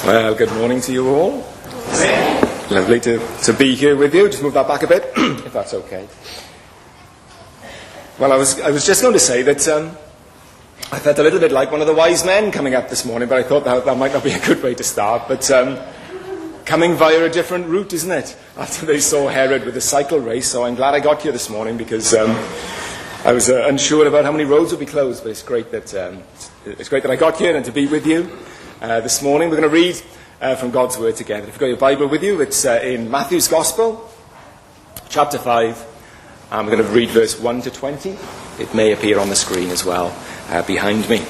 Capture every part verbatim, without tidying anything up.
Well, good morning to you all. It's lovely to, to be here with you. Just move that back a bit, if that's okay. Well, I was I was just going to say that um, I felt a little bit like one of the wise men coming up this morning, but I thought that, that might not be a good way to start. But um, coming via a different route, isn't it? After they saw Herod with the cycle race, so I'm glad I got here this morning because um, I was uh, unsure about how many roads would be closed. But it's great that um, it's great that I got here and to be with you. Uh, this morning we're going to read uh, from God's Word together. If you've got your Bible with you, it's uh, in Matthew's Gospel, chapter five, and we're going to read verse one to twenty. It may appear on the screen as well, uh, behind me.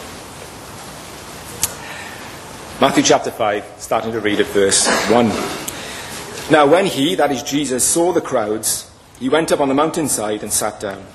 Matthew chapter five, starting to read at verse one. Now when he, that is Jesus, saw the crowds, he went up on the mountainside and sat down.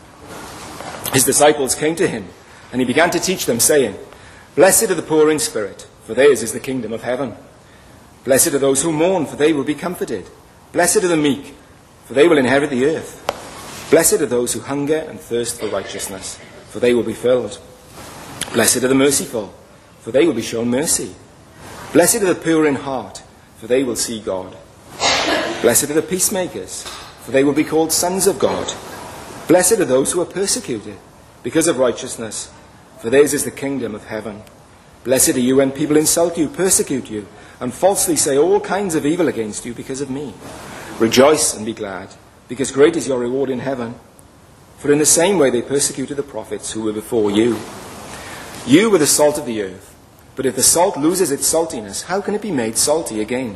His disciples came to him, and he began to teach them, saying, Blessed are the poor in spirit, for theirs is the kingdom of heaven. Blessed are those who mourn, for they will be comforted. Blessed are the meek, for they will inherit the earth. Blessed are those who hunger and thirst for righteousness, for they will be filled. Blessed are the merciful, for they will be shown mercy. Blessed are the pure in heart, for they will see God. Blessed are the peacemakers, for they will be called sons of God. Blessed are those who are persecuted because of righteousness, for theirs is the kingdom of heaven. Blessed are you when people insult you, persecute you, and falsely say all kinds of evil against you because of me. Rejoice and be glad, because great is your reward in heaven. For in the same way they persecuted the prophets who were before you. You were the salt of the earth, but if the salt loses its saltiness, how can it be made salty again?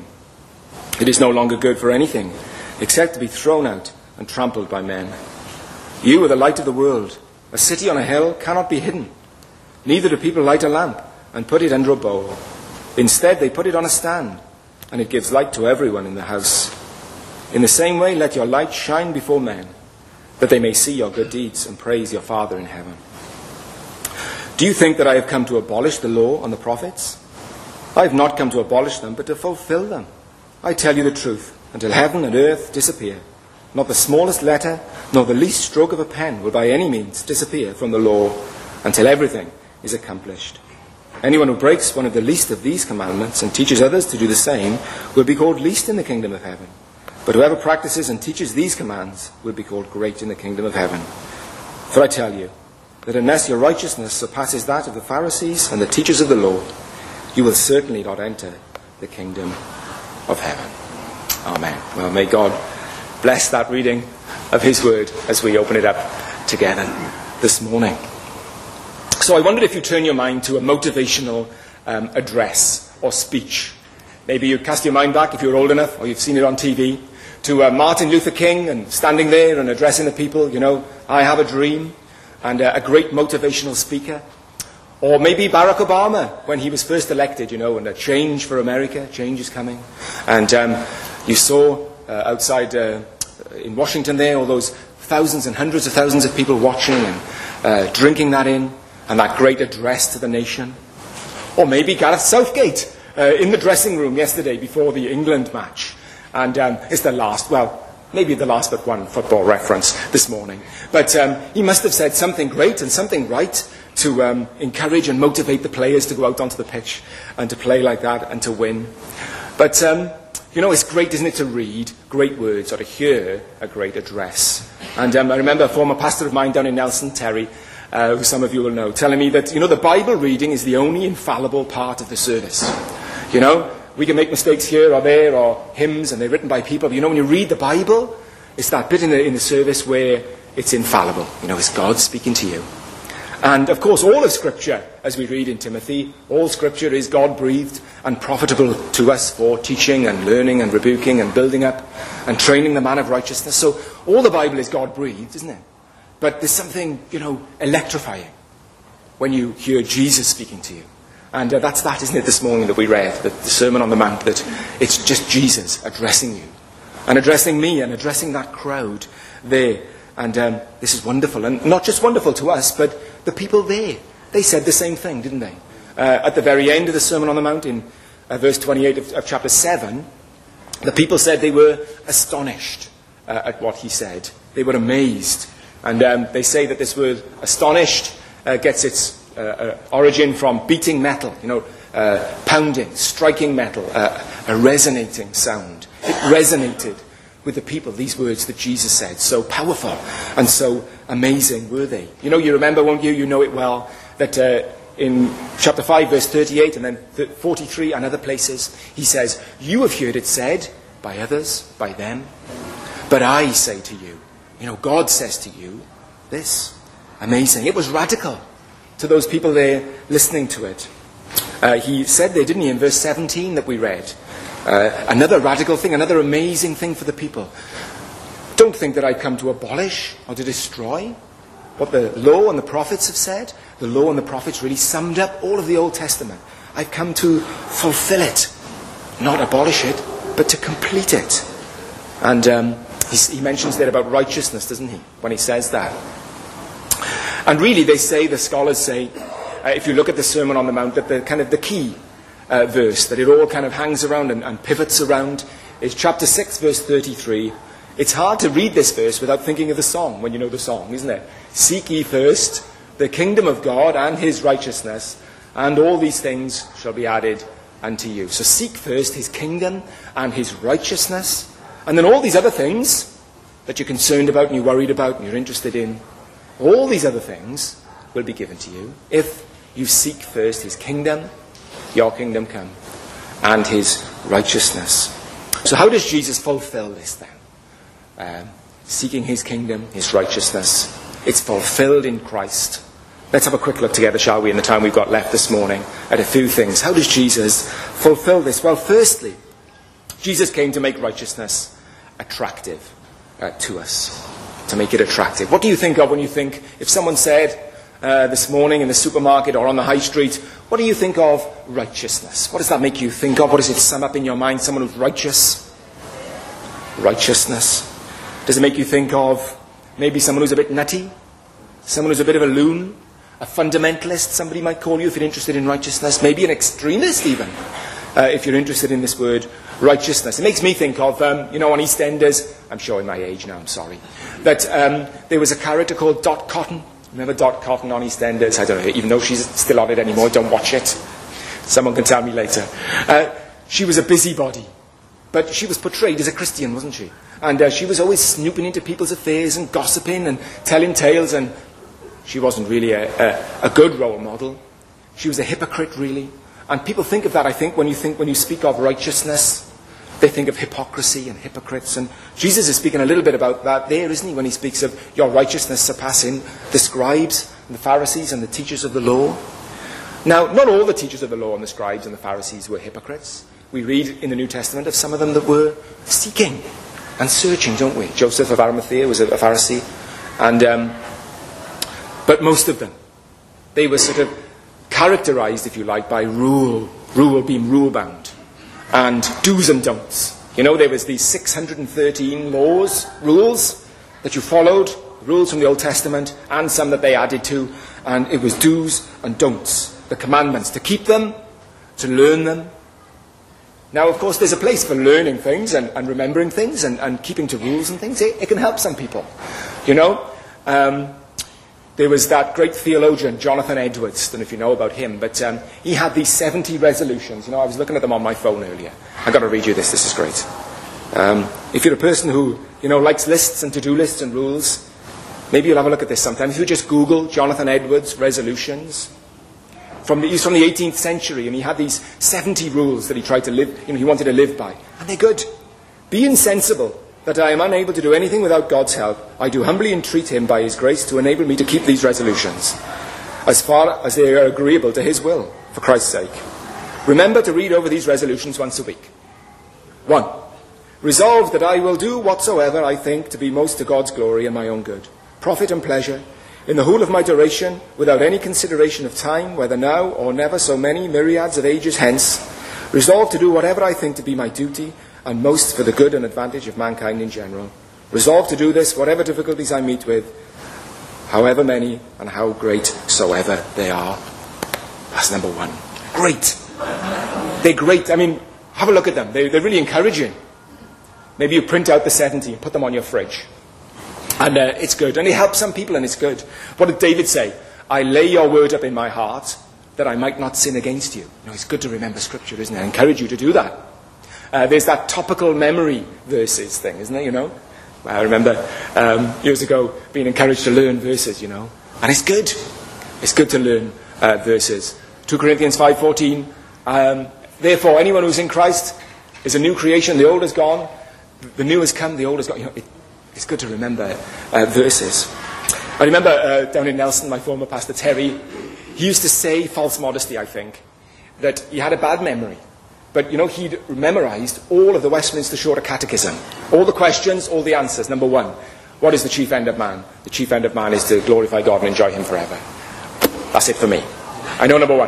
It is no longer good for anything, except to be thrown out and trampled by men. You are the light of the world. A city on a hill cannot be hidden. Neither do people light a lamp and put it under a bowl. Instead, they put it on a stand, and it gives light to everyone in the house. In the same way, let your light shine before men, that they may see your good deeds and praise your Father in heaven. Do you think that I have come to abolish the law and the prophets? I have not come to abolish them, but to fulfill them. I tell you the truth, until heaven and earth disappear, not the smallest letter, nor the least stroke of a pen will by any means disappear from the law, until everything is accomplished. Anyone who breaks one of the least of these commandments and teaches others to do the same will be called least in the kingdom of heaven. But whoever practices and teaches these commands will be called great in the kingdom of heaven. For I tell you that unless your righteousness surpasses that of the Pharisees and the teachers of the law, you will certainly not enter the kingdom of heaven. Amen. Well, may God bless that reading of his word as we open it up together this morning. So I wondered if you turn your mind to a motivational um, address or speech. Maybe you cast your mind back, if you're old enough, or you've seen it on T V, to uh, Martin Luther King and standing there and addressing the people, you know, I have a dream, and uh, a great motivational speaker. Or maybe Barack Obama, when he was first elected, you know, and a change for America, change is coming. And um, you saw uh, outside uh, in Washington there, all those thousands and hundreds of thousands of people watching and uh, drinking that in. And that great address to the nation. Or maybe Gareth Southgate uh, in the dressing room yesterday before the England match. And um, it's the last, well, maybe the last but one football reference this morning. But um, he must have said something great and something right to um, encourage and motivate the players to go out onto the pitch and to play like that and to win. But, um, you know, it's great, isn't it, to read great words or to hear a great address. And um, I remember a former pastor of mine down in Nelson, Terry, Uh, who some of you will know, telling me that, you know, the Bible reading is the only infallible part of the service. You know, we can make mistakes here or there, or hymns, and they're written by people. But, you know, when you read the Bible, it's that bit in the, in the service where it's infallible. You know, it's God speaking to you. And, of course, all of Scripture, as we read in Timothy, all Scripture is God-breathed and profitable to us for teaching and learning and rebuking and building up and training the man of righteousness. So all the Bible is God-breathed, isn't it? But there's something, you know, electrifying when you hear Jesus speaking to you. And uh, that's that, isn't it, this morning that we read, the, the Sermon on the Mount, that it's just Jesus addressing you and addressing me and addressing that crowd there. And um, this is wonderful. And not just wonderful to us, but the people there. They said the same thing, didn't they? Uh, at the very end of the Sermon on the Mount, in uh, verse twenty-eight of, of chapter seven, the people said they were astonished uh, at what he said. They were amazed. And um, they say that this word astonished uh, gets its uh, uh, origin from beating metal, you know, uh, pounding, striking metal, uh, a resonating sound. It resonated with the people, these words that Jesus said. So powerful and so amazing were they. You know, you remember, won't you? You know it well, that uh, in chapter five, verse thirty-eight, and then forty-three and other places, he says, you have heard it said by others, by them, but I say to you. You know, God says to you this. Amazing. It was radical to those people there listening to it. Uh, he said there, didn't he, in verse seventeen that we read, uh, another radical thing, another amazing thing for the people. Don't think that I come to abolish or to destroy what the law and the prophets have said. The law and the prophets really summed up all of the Old Testament. I've come to fulfill it, not abolish it, but to complete it. And um, he, he mentions there about righteousness, doesn't he, when he says that. And really, they say, the scholars say, uh, if you look at the Sermon on the Mount, that the kind of the key uh, verse, that it all kind of hangs around and, and pivots around, is chapter six, verse thirty-three. It's hard to read this verse without thinking of the song, when you know the song, isn't it? Seek ye first the kingdom of God and his righteousness, and all these things shall be added unto you. So seek first his kingdom and his righteousness, and then all these other things that you're concerned about and you're worried about and you're interested in, all these other things will be given to you if you seek first his kingdom, your kingdom come, and his righteousness. So how does Jesus fulfill this then? Um, seeking his kingdom, his righteousness. It's fulfilled in Christ. Let's have a quick look together, shall we, in the time we've got left this morning, at a few things. How does Jesus fulfill this? Well, firstly, Jesus came to make righteousness attractive uh, to us. To make it attractive. What do you think of when you think, if someone said uh, this morning in the supermarket or on the high street, what do you think of righteousness? What does that make you think of? What does it sum up in your mind? Someone who's righteous? Righteousness. Does it make you think of maybe someone who's a bit nutty? Someone who's a bit of a loon? A fundamentalist, somebody might call you if you're interested in righteousness. Maybe an extremist even, uh, if you're interested in this word righteousness. It makes me think of, um, you know, on EastEnders, I'm showing my age now, I'm sorry, that um, there was a character called Dot Cotton. Remember Dot Cotton on EastEnders? I don't know, even though she's still on it anymore, don't watch it. Someone can tell me later. Uh, she was a busybody, but she was portrayed as a Christian, wasn't she? And uh, she was always snooping into people's affairs and gossiping and telling tales, and she wasn't really a, a, a good role model. She was a hypocrite, really. And people think of that, I think, when you think, when you speak of righteousness, they think of hypocrisy and hypocrites. And Jesus is speaking a little bit about that there, isn't he, when he speaks of your righteousness surpassing the scribes and the Pharisees and the teachers of the law. Now, not all the teachers of the law and the scribes and the Pharisees were hypocrites. We read in the New Testament of some of them that were seeking and searching, don't we? Joseph of Arimathea was a Pharisee. And, um, but most of them, they were sort of characterized, if you like, by rule, rule being rule-bound, and do's and don'ts. You know, there was these six hundred thirteen laws, rules, that you followed, rules from the Old Testament, and some that they added to, and it was do's and don'ts, the commandments, to keep them, to learn them. Now, of course, there's a place for learning things and, and remembering things and, and keeping to rules and things. It, it can help some people, you know. Um, There was that great theologian, Jonathan Edwards. I don't know if you know about him, but um, he had these seventy resolutions. You know, I was looking at them on my phone earlier. I've got to read you this. This is great. Um, if you're a person who, you know, likes lists and to-do lists and rules, maybe you'll have a look at this sometime. If you just Google Jonathan Edwards resolutions, from the, he's from the eighteenth century, and he had these seventy rules that he tried to live, you know, he wanted to live by. And they're good. Be insensible that I am unable to do anything without God's help. I do humbly entreat him by his grace to enable me to keep these resolutions, as far as they are agreeable to his will, for Christ's sake. Remember to read over these resolutions once a week. One, resolve that I will do whatsoever I think to be most to God's glory and my own good, profit and pleasure, in the whole of my duration, without any consideration of time, whether now or never so many myriads of ages hence, resolve to do whatever I think to be my duty, and most for the good and advantage of mankind in general. Resolve to do this, whatever difficulties I meet with, however many and how great soever they are. That's number one. Great. They're great. I mean, have a look at them. They're, they're really encouraging. Maybe you print out the seventy and put them on your fridge. And uh, it's good. And it helps some people and it's good. What did David say? I lay your word up in my heart that I might not sin against you. You know, it's good to remember Scripture, isn't it? I encourage you to do that. Uh, there's that topical memory verses thing, isn't there, you know? I remember um, years ago being encouraged to learn verses, you know. And it's good. It's good to learn uh, verses. Second Corinthians five fourteen. Um, Therefore, anyone who's in Christ is a new creation. The old is gone. The new has come. The old has gone. You know, it, it's good to remember uh, verses. I remember uh, down in Nelson, my former pastor Terry, he used to say, false modesty, I think, that he had a bad memory. But, you know, he'd memorized all of the Westminster Shorter Catechism. All the questions, all the answers. Number one, what is the chief end of man? The chief end of man is to glorify God and enjoy him forever. That's it for me. I know number one.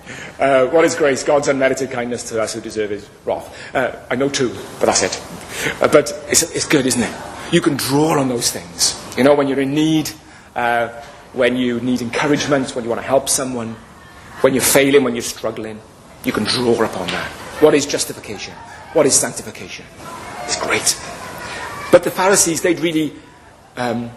Uh, what is grace? God's unmerited kindness to us who deserve his wrath. Uh, I know two, but that's it. Uh, but it's, it's good, isn't it? You can draw on those things. You know, when you're in need, uh, when you need encouragement, when you want to help someone, when you're failing, when you're struggling, you can draw upon that. What is justification? What is sanctification? It's great. But the Pharisees, they'd really um,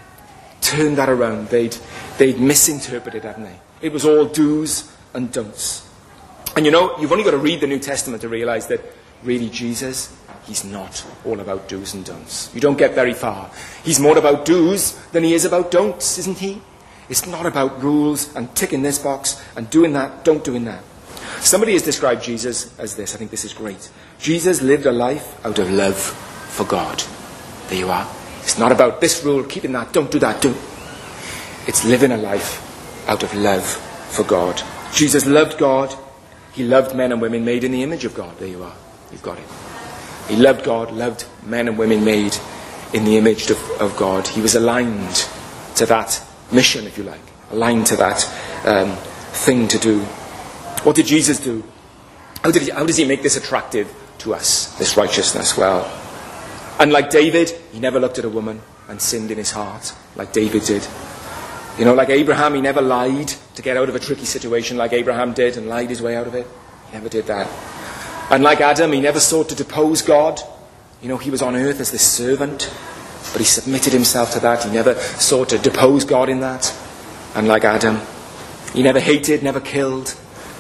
turned that around. They'd, they'd misinterpreted, hadn't they? It was all do's and don'ts. And you know, you've only got to read the New Testament to realise that really Jesus, he's not all about do's and don'ts. You don't get very far. He's more about do's than he is about don'ts, isn't he? It's not about rules and ticking this box and doing that, don't doing that. Somebody has described Jesus as this. I think this is great. Jesus lived a life out of love for God. There you are. It's not about this rule, keeping that, don't do that, do. It's living a life out of love for God. Jesus loved God. He loved men and women made in the image of God. There you are. You've got it. He loved God, loved men and women made in the image of, of God. He was aligned to that mission, if you like. Aligned to that um, thing to do. What did Jesus do? How, did he, how does he make this attractive to us, this righteousness? Well, unlike David, he never looked at a woman and sinned in his heart like David did. You know, like Abraham, he never lied to get out of a tricky situation like Abraham did and lied his way out of it. He never did that. And like Adam, he never sought to depose God. You know, he was on earth as this servant, but he submitted himself to that. He never sought to depose God in that. And like Adam, he never hated, never killed,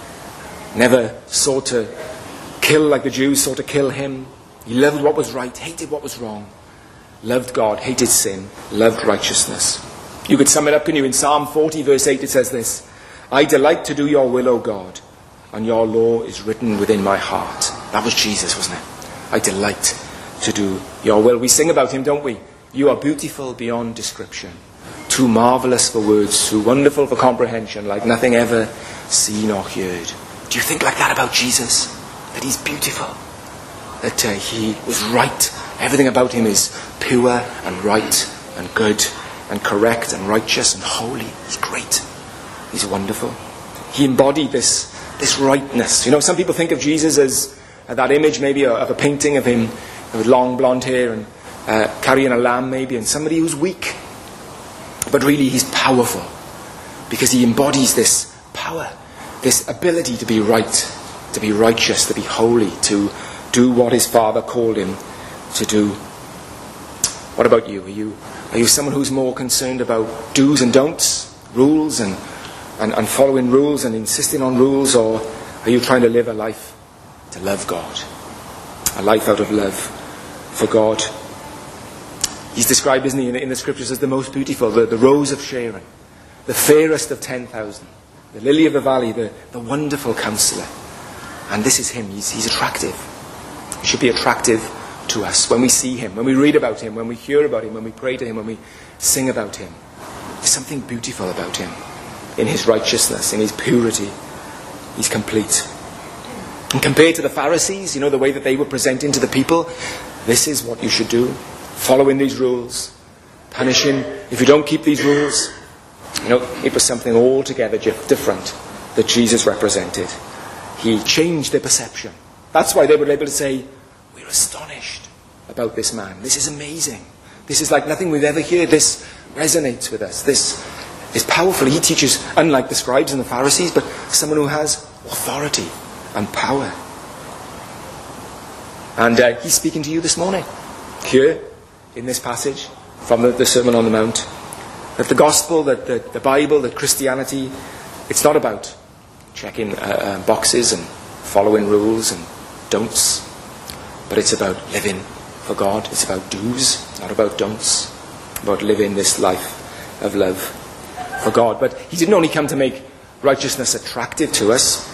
never sought to kill like the Jews sought to kill him. He loved what was right, hated what was wrong. Loved God, hated sin, loved righteousness. You could sum it up, can you? In Psalm forty, verse eight, it says this: I delight to do your will, O God, and your law is written within my heart. That was Jesus, wasn't it? I delight to do your will. We sing about him, don't we? You are beautiful beyond description, too marvellous for words, too wonderful for comprehension, like nothing ever seen or heard. Do you think like that about Jesus? That he's beautiful? That uh, he was right? Everything about him is pure and right and good and correct and righteous and holy. He's great. He's wonderful. He embodied this, this rightness. You know, some people think of Jesus as uh, that image maybe of a painting of him with long blonde hair and uh, carrying a lamb maybe, and somebody who's weak. But really he's powerful because he embodies this power, this ability to be right, to be righteous, to be holy, to do what his Father called him to do. What about you? Are you are you someone who's more concerned about do's and don'ts, rules and, and, and following rules and insisting on rules, or are you trying to live a life to love God? A life out of love for God. He's described, isn't he, in, in the scriptures as the most beautiful, the, the rose of Sharon, the fairest of ten thousand, the lily of the valley, the, the wonderful counselor. And this is him. He's, he's attractive. He should be attractive to us when we see him, when we read about him, when we hear about him, when we pray to him, when we sing about him. There's something beautiful about him in his righteousness, in his purity. He's complete. And compared to the Pharisees, you know, the way that they were presenting to the people, this is what you should do. Following these rules, punishing if you don't keep these rules. You know, it was something altogether different that Jesus represented. He changed their perception. That's why they were able to say, we're astonished about this man. This is amazing. This is like nothing we've ever heard. This resonates with us. This is powerful. He teaches, unlike the scribes and the Pharisees, but someone who has authority and power. And uh, he's speaking to you this morning, here in this passage from the, the Sermon on the Mount. That the gospel, that the, the Bible, that Christianity, it's not about checking uh, uh, boxes and following rules and don'ts, but it's about living for God. It's about do's, not about don'ts. About living this life of love for God. But he didn't only come to make righteousness attractive to us.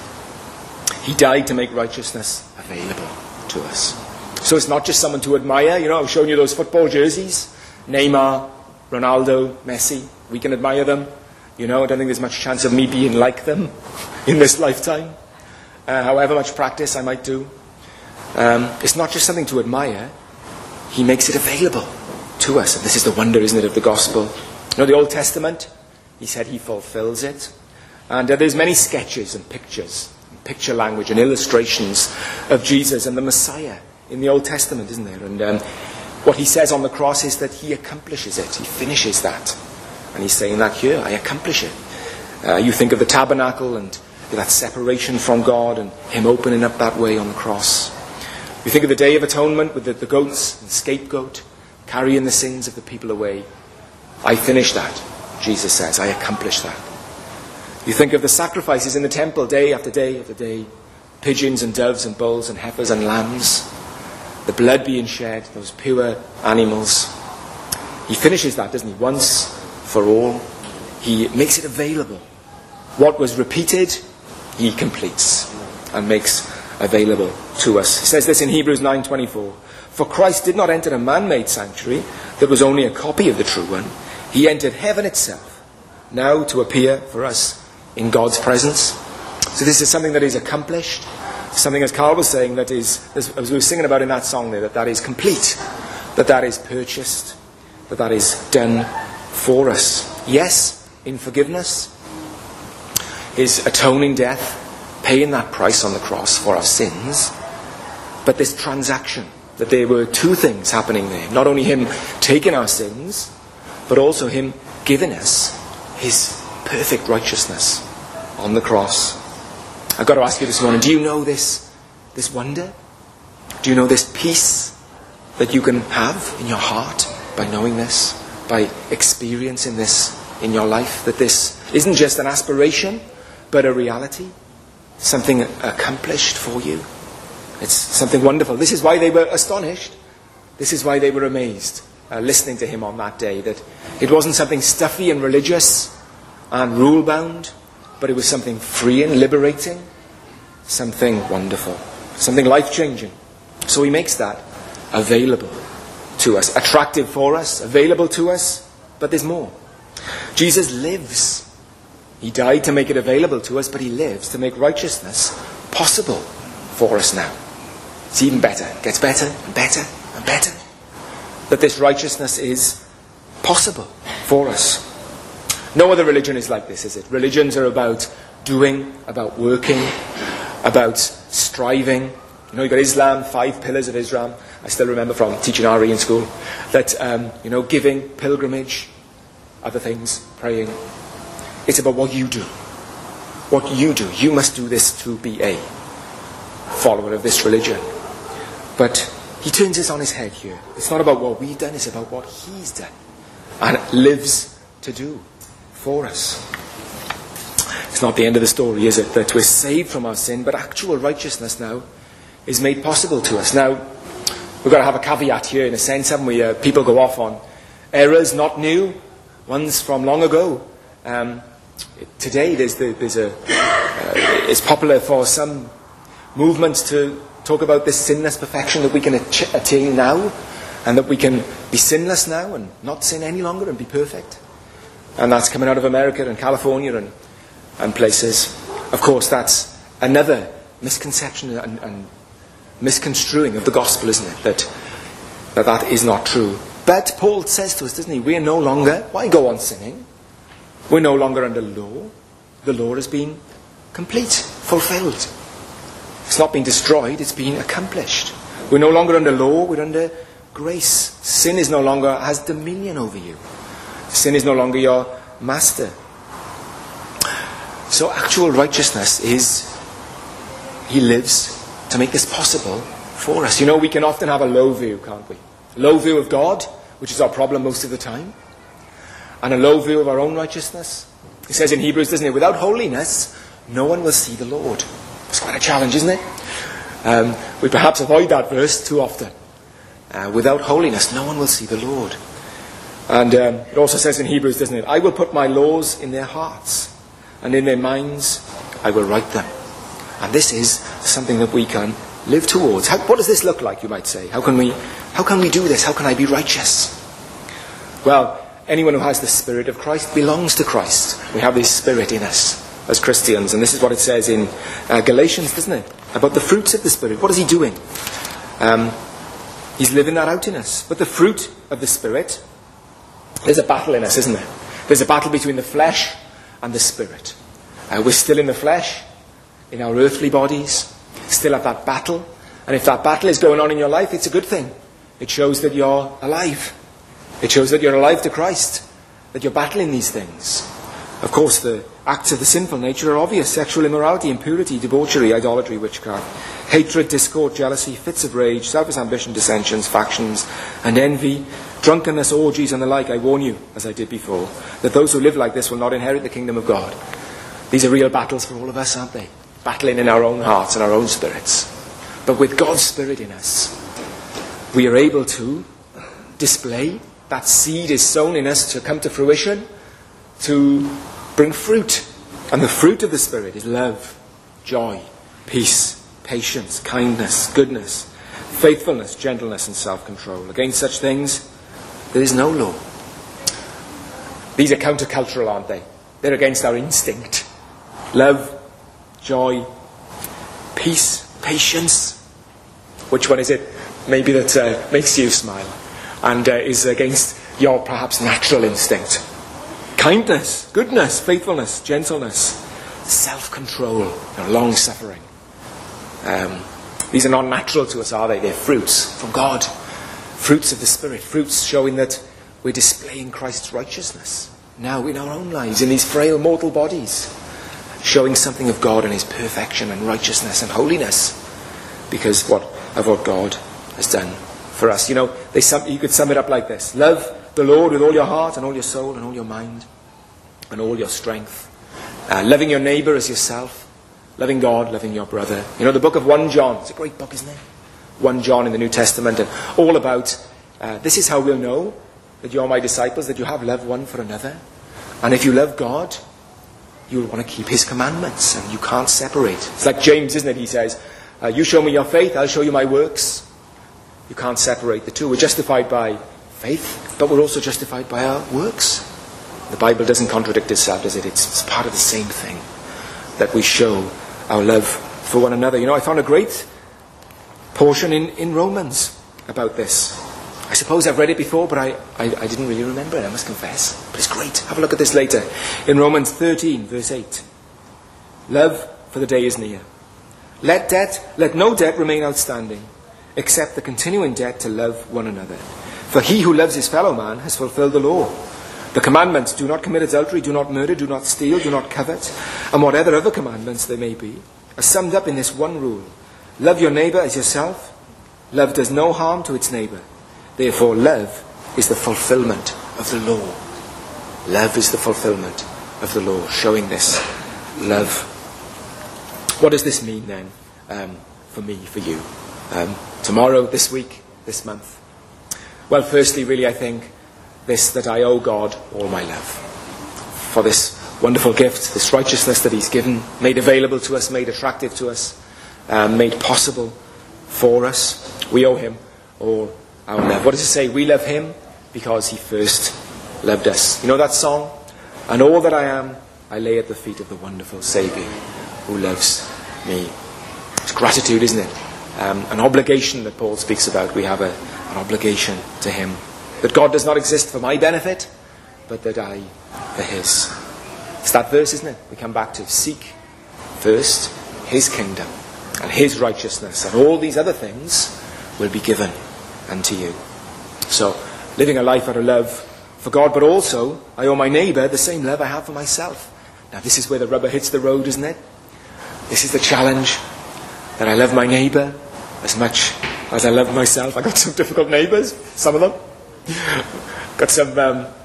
He died to make righteousness available to us. So it's not just someone to admire. You know, I was showing you those football jerseys. Neymar, Ronaldo, Messi. We can admire them. You know, I don't think there's much chance of me being like them in this lifetime. Uh, however much practice I might do. Um, it's not just something to admire. He makes it available to us. And this is the wonder, isn't it, of the gospel. You know, the Old Testament, he said he fulfills it. And uh, there's many sketches and pictures, and picture language and illustrations of Jesus and the Messiah in the Old Testament, isn't there? And um, what he says on the cross is that he accomplishes it. He finishes that. And he's saying that here, I accomplish it. Uh, you think of the tabernacle and that separation from God and him opening up that way on the cross. You think of the Day of Atonement with the, the goats and scapegoat carrying the sins of the people away. I finish that, Jesus says. I accomplish that. You think of the sacrifices in the temple day after day after day. Pigeons and doves and bulls and heifers and lambs. The blood being shed, those pure animals. He finishes that, doesn't he? Once for all. He makes it available. What was repeated, he completes and makes available to us. He says this in Hebrews nine twenty-four. For Christ did not enter a man-made sanctuary that was only a copy of the true one. He entered heaven itself, now to appear for us in God's presence. So this is something that is accomplished. Something, as Carl was saying, that is, as we were singing about in that song there, that that is complete. That that is purchased. That that is done for us. Yes, in forgiveness. His atoning death, paying that price on the cross for our sins. But this transaction, that there were two things happening there. Not only him taking our sins, but also him giving us his perfect righteousness on the cross. I've got to ask you this morning, do you know this, this wonder? Do you know this peace that you can have in your heart by knowing this, by experiencing this in your life? That this isn't just an aspiration, but a reality, something accomplished for you. It's something wonderful. This is why they were astonished. This is why they were amazed, uh, listening to him on that day, that it wasn't something stuffy and religious and rule-bound, but it was something freeing, liberating, something wonderful, something life-changing. So he makes that available to us, attractive for us, available to us, but there's more. Jesus lives. He died to make it available to us, but he lives to make righteousness possible for us now. It's even better. It gets better and better and better. That this righteousness is possible for us. No other religion is like this, is it? Religions are about doing, about working, about striving. You know, you've got Islam, five pillars of Islam. I still remember from teaching R E in school. That, um, you know, giving, pilgrimage, other things, praying. It's about what you do. What you do. You must do this to be a follower of this religion. But he turns this on his head here. It's not about what we've done, it's about what he's done and lives to do for us. It's not the end of the story, is it? That we're saved from our sin, but actual righteousness now is made possible to us. Now, we've got to have a caveat here in a sense, haven't we? Uh, people go off on errors, not new, ones from long ago. Um, today there's, the, there's a, uh, it's popular for some movements to talk about this sinless perfection that we can ach- attain now, and that we can be sinless now and not sin any longer and be perfect. And that's coming out of America and California and, and places. Of course, that's another misconception and, and misconstruing of the gospel, isn't it? That, that that is not true. But Paul says to us, doesn't he, we're no longer, why go on sinning? We're no longer under law. The law has been complete, fulfilled. It's not been destroyed, it's been accomplished. We're no longer under law, we're under grace. Sin is no longer, has dominion over you. Sin is no longer your master. So actual righteousness is, he lives to make this possible for us. You know, we can often have a low view, can't we? Low view of God, which is our problem most of the time. and a low view of our own righteousness. It says in Hebrews, doesn't it, without holiness, no one will see the Lord. It's quite a challenge, isn't it? Um, we perhaps avoid that verse too often. Uh, without holiness, no one will see the Lord. And um, it also says in Hebrews, doesn't it, I will put my laws in their hearts, and in their minds I will write them. And this is something that we can live towards. How, what does this look like, you might say? How can we, how can we do this? How can I be righteous? Well, anyone who has the Spirit of Christ belongs to Christ. We have this Spirit in us as Christians. And this is what it says in uh, Galatians, doesn't it? About the fruits of the Spirit. What is he doing? Um, he's living that out in us. But the fruit of the Spirit, there's a battle in us, isn't there? There's a battle between the flesh and the Spirit. Uh, we're still in the flesh, in our earthly bodies, still at that battle. And if that battle is going on in your life, it's a good thing. It shows that you're alive. It shows that you're alive to Christ, that you're battling these things. Of course, the acts of the sinful nature are obvious. Sexual immorality, impurity, debauchery, idolatry, witchcraft, hatred, discord, jealousy, fits of rage, selfish ambition, dissensions, factions, and envy, drunkenness, orgies, and the like. I warn you, as I did before, that those who live like this will not inherit the kingdom of God. These are real battles for all of us, aren't they? Battling in our own hearts and our own spirits. But with God's Spirit in us, we are able to display that seed is sown in us to come to fruition, to bring fruit. And the fruit of the Spirit is love, joy, peace, patience, kindness, goodness, faithfulness, gentleness, and self-control. Against such things, there is no law. These are countercultural, aren't they? They're against our instinct. Love, joy, peace, patience. Which one is it? Maybe that uh, makes you smile and uh, is against your perhaps natural instinct. Kindness, goodness, faithfulness, gentleness, self-control, and long-suffering. Um, these are not natural to us, are they? They're fruits from God. Fruits of the Spirit. Fruits showing that we're displaying Christ's righteousness now in our own lives, in these frail mortal bodies. Showing something of God and his perfection and righteousness and holiness. Because what, of what God has done for us. You know, they sum, you could sum it up like this. Love the Lord with all your heart and all your soul and all your mind and all your strength. Uh, loving your neighbour as yourself. Loving God, loving your brother. You know, the book of First John. It's a great book, isn't it? First John in the New Testament. And all about, uh, this is how we'll know that you're my disciples, that you have love one for another. And if you love God, you'll want to keep his commandments. And you can't separate. It's like James, isn't it? He says, uh, you show me your faith, I'll show you my works. You can't separate the two. We're justified by faith, but we're also justified by our works. The Bible doesn't contradict itself, does it? It's, it's part of the same thing, that we show our love for one another. You know, I found a great portion in, in Romans about this. I suppose I've read it before, but I, I, I didn't really remember it, I must confess. But it's great. Have a look at this later. In Romans thirteen, verse eight. Love, for the day is near. Let debt, let no debt remain outstanding, except the continuing debt to love one another. For he who loves his fellow man has fulfilled the law. The commandments, do not commit adultery, do not murder, do not steal, do not covet, and whatever other commandments there may be, are summed up in this one rule. Love your neighbour as yourself. Love does no harm to its neighbour. Therefore, love is the fulfillment of the law. Love is the fulfillment of the law, showing this love. What does this mean then um, for me, for you? Um, tomorrow, this week, this month? Well, firstly, really, I think this, that I owe God all my love for this wonderful gift, this righteousness that he's given, made available to us, made attractive to us, um, made possible for us. We owe him all our love. What does it say? We love him because he first loved us. You know that song? And all that I am, I lay at the feet of the wonderful Saviour who loves me. It's gratitude, isn't it? Um, an obligation that Paul speaks about. We have a, an obligation to him. That God does not exist for my benefit, but that I for his. It's that verse, isn't it? We come back to seek first his kingdom and his righteousness, and all these other things will be given unto you. So, living a life out of love for God, but also I owe my neighbour the same love I have for myself. Now this is where the rubber hits the road, isn't it? This is the challenge, that I love my neighbour as much as I love myself. I've got some difficult neighbours, some of them. Got some um,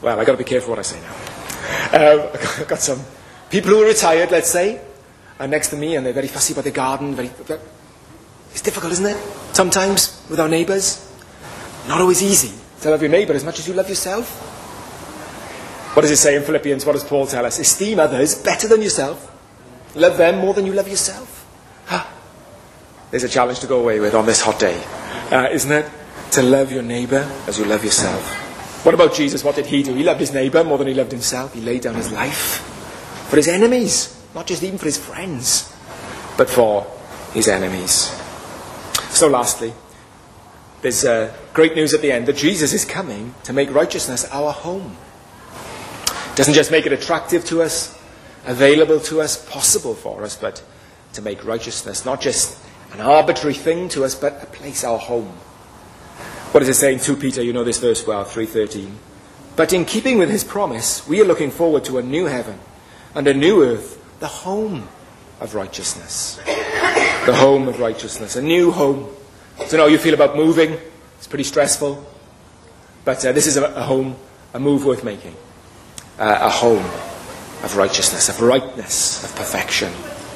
Well, I've got to be careful what I say now. Um, I've got some people who are retired, let's say, are next to me and they're very fussy about their garden. Very, it's difficult, isn't it? Sometimes with our neighbours. Not always easy to love your neighbour as much as you love yourself. What does it say in Philippians? What does Paul tell us? Esteem others better than yourself. Love them more than you love yourself. Ah, there's a challenge to go away with on this hot day, uh, isn't it? To love your neighbour as you love yourself. What about Jesus? What did he do? He loved his neighbour more than he loved himself. He laid down his life for his enemies. Not just even for his friends, but for his enemies. So lastly, there's uh, great news at the end that Jesus is coming to make righteousness our home. Doesn't just make it attractive to us, available to us, possible for us, but to make righteousness not just an arbitrary thing to us, but a place, our home. What does it say in Second Peter? You know this verse well, three thirteen. But in keeping with his promise, we are looking forward to a new heaven and a new earth, the home of righteousness. The home of righteousness, a new home. I don't know how you feel about moving. It's pretty stressful. But uh, this is a, a home, a move worth making. Uh, a home of righteousness, of rightness, of perfection.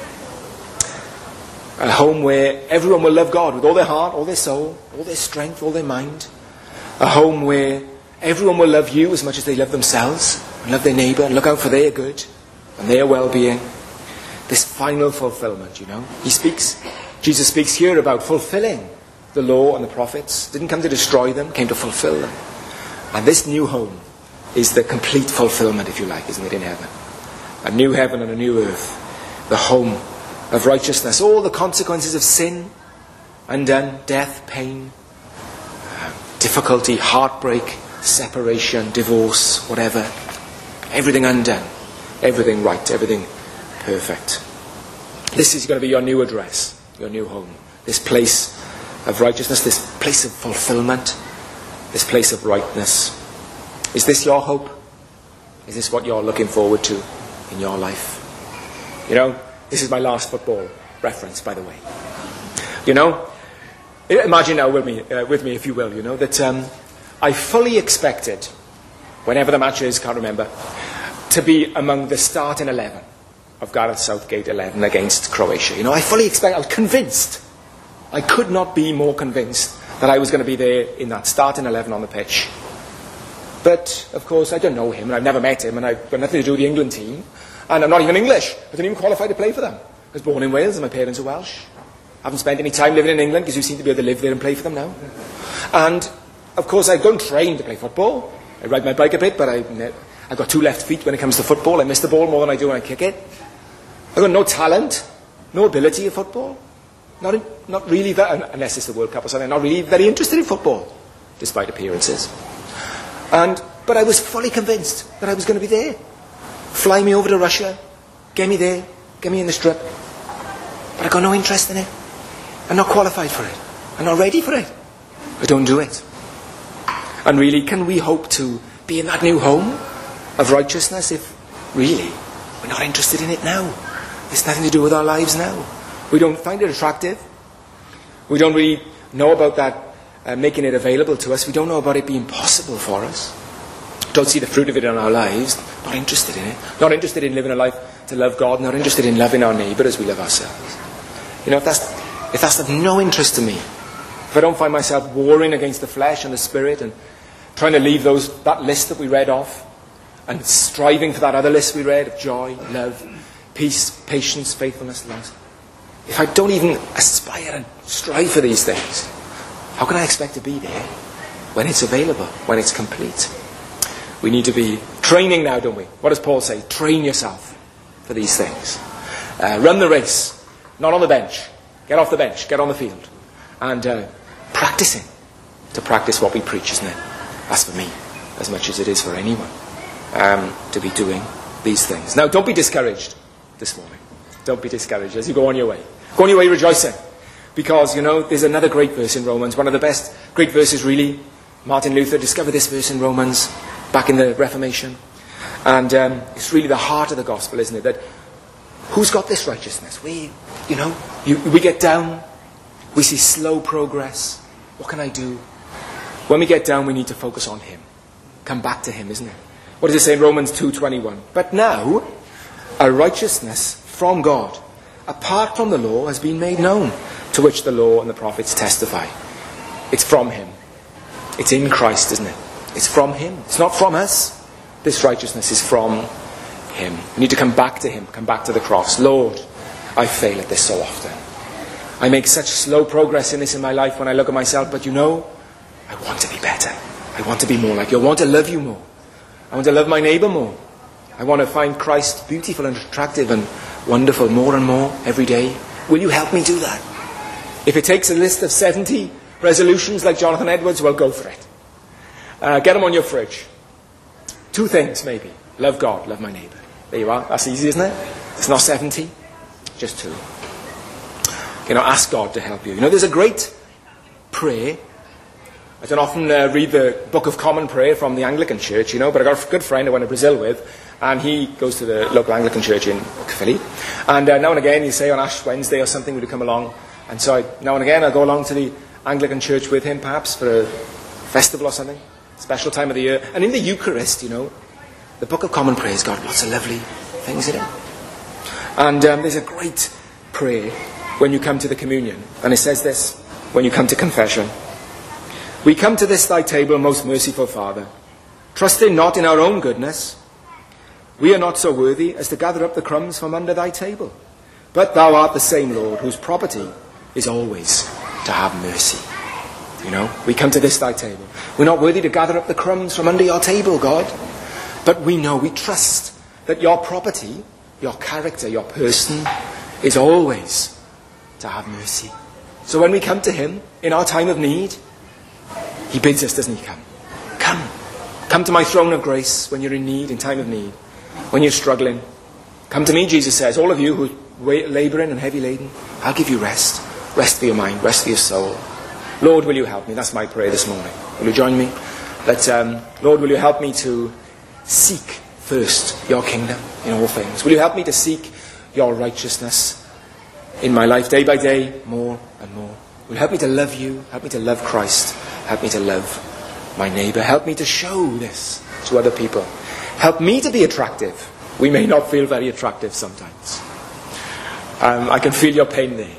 A home where everyone will love God with all their heart, all their soul, all their strength, all their mind. A home where everyone will love you as much as they love themselves, and love their neighbour, and look out for their good and their well-being. This final fulfillment, you know. He speaks, Jesus speaks here about fulfilling the law and the prophets. Didn't come to destroy them, came to fulfill them. And this new home is the complete fulfillment, if you like, isn't it, in heaven? A new heaven and a new earth. The home of righteousness. All the consequences of sin, undone, death, pain, uh, difficulty, heartbreak, separation, divorce, whatever. Everything undone. Everything right. Everything perfect. This is going to be your new address, your new home. This place of righteousness, this place of fulfillment, this place of rightness. Is this your hope? Is this what you're looking forward to in your life? You know, this is my last football reference, by the way. You know, imagine now with me, uh, with me, if you will, you know, that um, I fully expected, whenever the match is, can't remember, to be among the starting eleven of Gareth Southgate eleven against Croatia. You know, I fully expect, I was convinced. I could not be more convinced that I was going to be there in that starting eleven on the pitch. But, of course, I don't know him, and I've never met him, and I've got nothing to do with the England team, and I'm not even English. I didn't even qualify to play for them. I was born in Wales, and my parents are Welsh. I haven't spent any time living in England, because you seem to be able to live there and play for them now. And, of course, I go and train to play football. I ride my bike a bit, but I, I've got two left feet when it comes to football. I miss the ball more than I do when I kick it. I've got no talent, no ability at football. Not, in, not really, very, unless it's the World Cup or something, not really very interested in football, despite appearances. And, but I was fully convinced that I was going to be there. Fly me over to Russia, get me there, get me in the strip. But I got no interest in it. I'm not qualified for it. I'm not ready for it. I don't do it. And really, can we hope to be in that new home of righteousness if really we're not interested in it now? It's nothing to do with our lives now. We don't find it attractive. We don't really know about that uh, making it available to us. We don't know about it being possible for us. Don't see the fruit of it in our lives. Not interested in it. Not interested in living a life to love God. Not interested in loving our neighbour as we love ourselves. You know, if that's, if that's of no interest to me, if I don't find myself warring against the flesh and the spirit and trying to leave those that list that we read off and striving for that other list we read of joy, love, peace, patience, faithfulness, love. If I don't even aspire and strive for these things, how can I expect to be there when it's available, when it's complete? We need to be training now, don't we? What does Paul say? Train yourself for these things. Uh, run the race, not on the bench. Get off the bench, get on the field. And uh, practicing, to practice what we preach, isn't it? That's for me, as much as it is for anyone, um, to be doing these things. Now, don't be discouraged this morning. Don't be discouraged as you go on your way. Go on your way rejoicing. Because, you know, there's another great verse in Romans. One of the best great verses, really. Martin Luther discovered this verse in Romans back in the Reformation. And um, it's really the heart of the gospel, isn't it? That who's got this righteousness? We, you know, you, we get down. We see slow progress. What can I do? When we get down, we need to focus on Him. Come back to Him, isn't it? What does it say in Romans two twenty-one? But now, a righteousness from God, apart from the law, has been made known, to which the law and the prophets testify. It's from him. It's in Christ, isn't it? It's from him. It's not from us. This righteousness is from him. We need to come back to him, come back to the cross. Lord, I fail at this so often. I make such slow progress in this in my life when I look at myself, but you know, I want to be better. I want to be more like you. I want to love you more. I want to love my neighbour more. I want to find Christ beautiful and attractive and wonderful more and more every day. Will you help me do that? If it takes a list of seventy resolutions like Jonathan Edwards, well, go for it. Uh, get them on your fridge. Two things, maybe. Love God, love my neighbour. There you are. That's easy, isn't it? It's not seventy, just two. You know, ask God to help you. You know, there's a great prayer. I don't often uh, read the Book of Common Prayer from the Anglican Church, you know, but I got a good friend I went to Brazil with, and he goes to the local Anglican Church in Philly. And uh, now and again, he'd say on Ash Wednesday or something, would come along. And so I, now and again, I'll go along to the Anglican Church with him, perhaps, for a festival or something, special time of the year. And in the Eucharist, you know, the Book of Common Prayer has got lots of lovely things in it. And um, there's a great prayer when you come to the communion. And it says this, when you come to confession. We come to this thy table, most merciful Father, trusting not in our own goodness. We are not so worthy as to gather up the crumbs from under thy table. But thou art the same Lord, whose property is always to have mercy. You know, we come to this thy table. We're not worthy to gather up the crumbs from under your table, God. But we know, we trust that your property, your character, your person is always to have mercy. So when we come to him in our time of need, he bids us, doesn't he? Come. Come. Come to my throne of grace when you're in need, in time of need. When you're struggling. Come to me, Jesus says. All of you who are labouring and heavy laden, I'll give you rest. Rest for your mind. Rest for your soul. Lord, will you help me? That's my prayer this morning. Will you join me? Let, um, Lord, will you help me to seek first your kingdom in all things? Will you help me to seek your righteousness in my life day by day, more and more? Will you help me to love you? Help me to love Christ. Help me to love my neighbour. Help me to show this to other people. Help me to be attractive. We may not feel very attractive sometimes. Um, I can feel your pain there.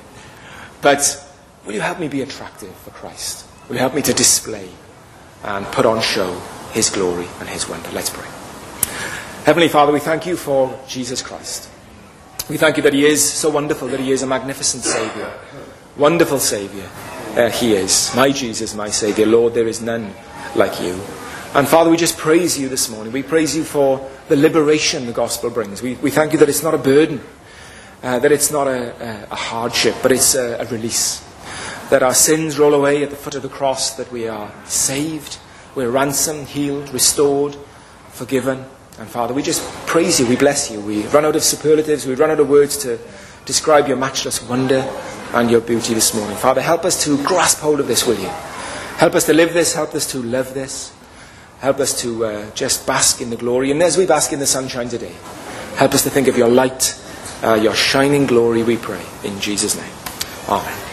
But will you help me be attractive for Christ? Will you help me to display and put on show his glory and his wonder? Let's pray. Heavenly Father, we thank you for Jesus Christ. We thank you that he is so wonderful, that he is a magnificent Saviour. Wonderful Saviour. Uh, he is. My Jesus, my Saviour. Lord, there is none like you. And Father, we just praise you this morning. We praise you for the liberation the gospel brings. We, we thank you that it's not a burden, uh, that it's not a, a, a hardship, but it's a, a release. That our sins roll away at the foot of the cross, that we are saved, we're ransomed, healed, restored, forgiven. And Father, we just praise you, we bless you. We run out of superlatives, we run out of words to describe your matchless wonder and your beauty this morning. Father, help us to grasp hold of this, will you? Help us to live this, help us to love this. Help us to uh, just bask in the glory. And as we bask in the sunshine today, help us to think of your light, uh, your shining glory, we pray. In Jesus' name. Amen.